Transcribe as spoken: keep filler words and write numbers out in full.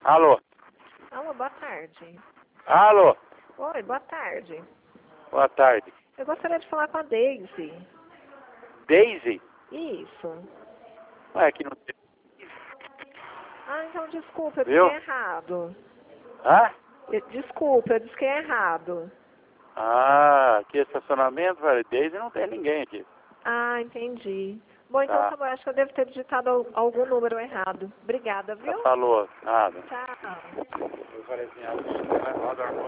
Alô? Alô, boa tarde. Alô? Oi, boa tarde. Boa tarde. Eu gostaria de falar com a Daisy. Daisy? Isso. Ué, aqui não tem. Ah, então desculpa, eu Viu? disquei errado. Hã? Eu- Desculpa, eu disquei errado. Ah, aqui é estacionamento, velho. Daisy não tem ninguém aqui. Ah, entendi. Bom, então Tá. tá bom, acho que eu devo ter digitado al- algum número errado. Obrigada, Já viu? falou. Nada. Tchau. Eu falei assim, ah, roda a